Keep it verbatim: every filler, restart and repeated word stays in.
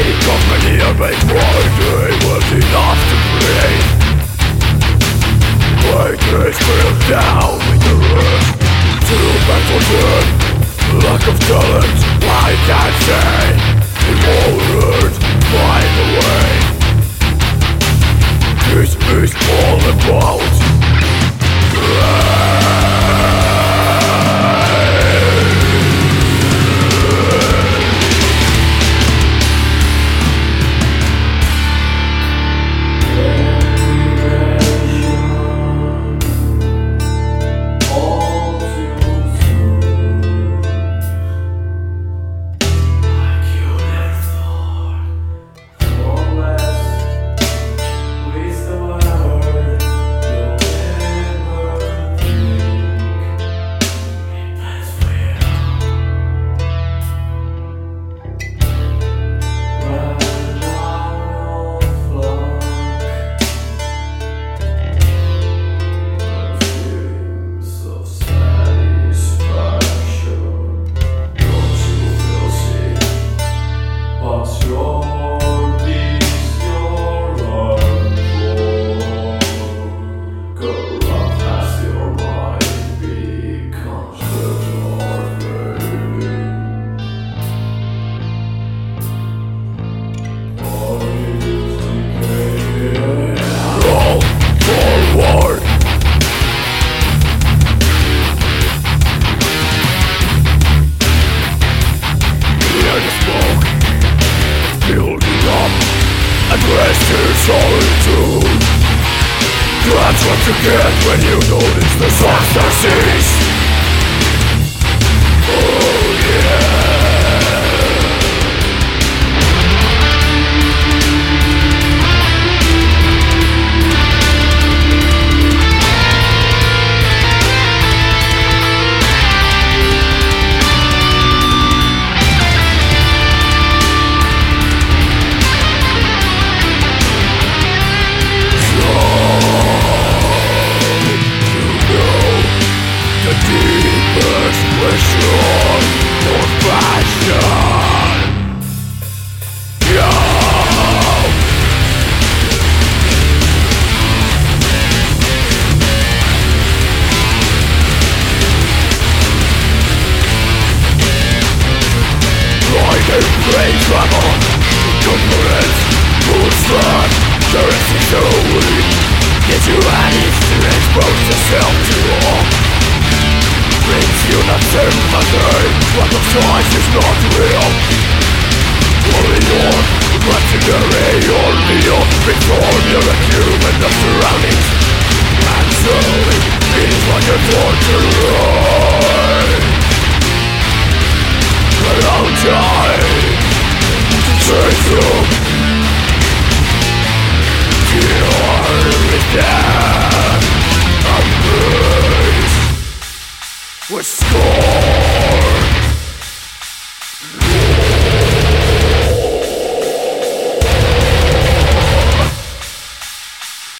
company and make one day was enough to breathe. Greatness fell down with the rest. Too bad for them, lack of talent, I can't say. In all words, find a way. This is all about solitude. That's what you get when you notice the sunset cease. Oh yeah. Brain trouble, ignorance, bullshit, currency so weak. Get you ready to expose yourself to all. Brings you not sympathy, what of choice is not real. Only your imaginary ordeal, before you're a human of surroundings. And